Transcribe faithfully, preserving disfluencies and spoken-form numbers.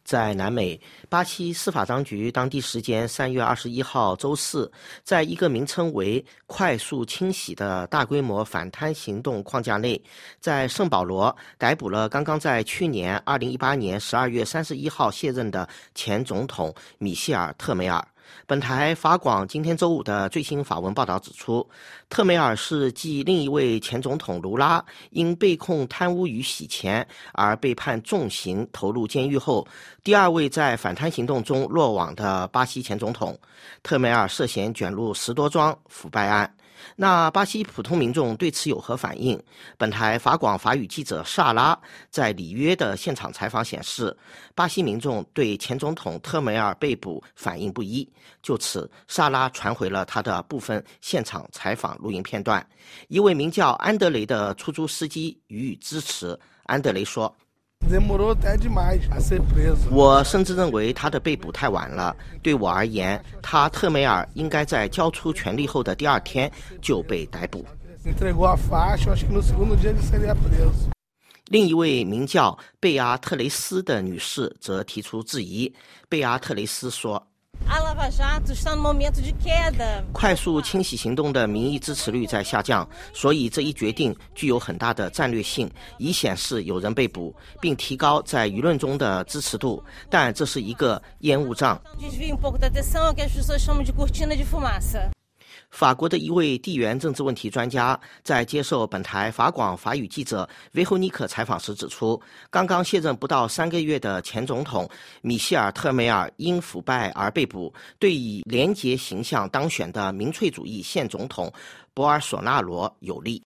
在南美，巴西司法当局当地时间三月二十一号周四，在一个名称为“快速清洗”的大规模反贪行动框架内，在圣保罗逮捕了刚刚在去年二零一八年十二月三十一号卸任的前总统米歇尔·特梅尔。本台法广今天周五的最新法文报道指出，特梅尔是继另一位前总统卢拉因被控贪污与洗钱而被判重刑投入监狱后，第二位在反贪行动中落网的巴西前总统。特梅尔涉嫌卷入十多桩腐败案。那巴西普通民众对此有何反应？本台法广法语记者萨拉在里约的现场采访显示，巴西民众对前总统特梅尔被捕反应不一。就此，萨拉传回了他的部分现场采访录音片段。一位名叫安德雷的出租司机予以支持。安德雷说，我甚至认为他的被捕太晚了。对我而言，他特梅尔应该在交出权力后的第二天就被逮捕。另一位名叫贝阿特雷斯的女士则提出质疑。贝阿特雷斯说，快速清洗行动的民意支持率在下降，所以这一决定具有很大的战略性，以显示有人被捕，并提高在舆论中的支持度。但这是一个烟雾障。法国的一位地缘政治问题专家在接受本台法广法语记者维侯尼克采访时指出，刚刚卸任不到三个月的前总统米歇尔·特梅尔因腐败而被捕，对以廉洁形象当选的民粹主义现总统博尔索纳罗有利。